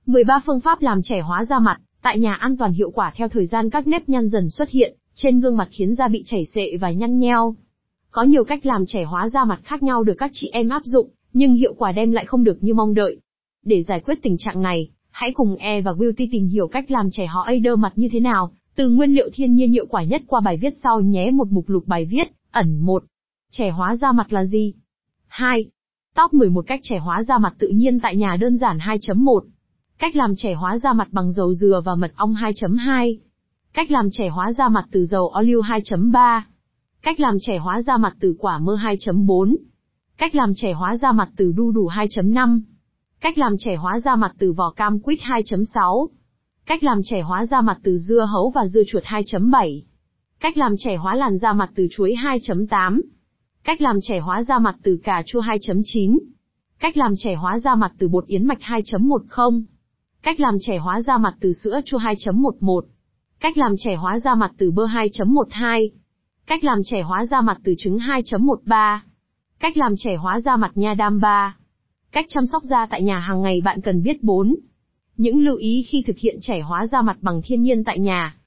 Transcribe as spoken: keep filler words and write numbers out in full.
mười ba phương pháp làm trẻ hóa da mặt, tại nhà an toàn hiệu quả. Theo thời gian các nếp nhăn dần xuất hiện trên gương mặt khiến da bị chảy xệ và nhăn nheo. Có nhiều cách làm trẻ hóa da mặt khác nhau được các chị em áp dụng, nhưng hiệu quả đem lại không được như mong đợi. Để giải quyết tình trạng này, hãy cùng E và Beauty tìm hiểu cách làm trẻ hóa A mặt như thế nào, từ nguyên liệu thiên nhiên hiệu quả nhất qua bài viết sau nhé. Một mục lục bài viết, ẩn một. Trẻ hóa da mặt là gì? hai. Top mười một cách trẻ hóa da mặt tự nhiên tại nhà đơn giản. hai chấm một. Cách làm trẻ hóa da mặt bằng dầu dừa và mật ong. hai chấm hai. Cách làm trẻ hóa da mặt từ dầu ô liu. hai chấm ba. Cách làm trẻ hóa da mặt từ quả mơ. hai chấm bốn. Cách làm trẻ hóa da mặt từ đu đủ. hai chấm năm. Cách làm trẻ hóa da mặt từ vỏ cam quýt. hai chấm sáu. Cách làm trẻ hóa da mặt từ dưa hấu và dưa chuột. hai chấm bảy. Cách làm trẻ hóa làn da mặt từ chuối. hai chấm tám. Cách làm trẻ hóa da mặt từ cà chua. hai chấm chín. Cách làm trẻ hóa da mặt từ bột yến mạch. hai chấm mười. Cách làm trẻ hóa da mặt từ sữa chua. hai chấm mười một. Cách làm trẻ hóa da mặt từ bơ. hai chấm mười hai. Cách làm trẻ hóa da mặt từ trứng. hai chấm mười ba. Cách làm trẻ hóa da mặt nha đam ba. Cách chăm sóc da tại nhà hàng ngày bạn cần biết bốn. Những lưu ý khi thực hiện trẻ hóa da mặt bằng thiên nhiên tại nhà.